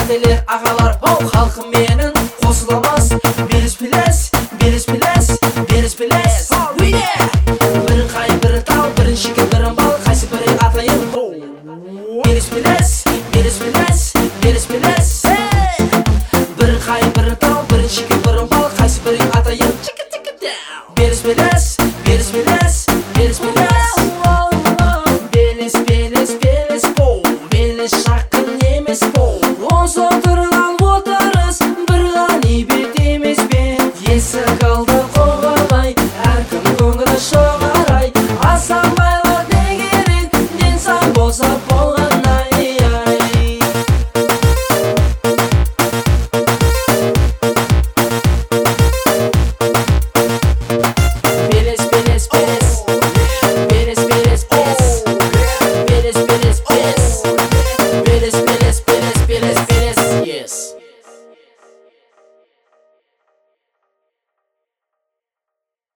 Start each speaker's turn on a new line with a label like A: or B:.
A: әделер ағалар, халқым менің қосыламас. Беріс білес, беріс білес, беріс білес. Бірін қай, бірін тал, бірін шеке, бірін бал, қайсы бірі атайын. Беріс білес, беріс білес, беріс білес. Бірін қай, бірін тал, бірін шеке, бірін бал, қайсы бірі атайын. Беріс білес.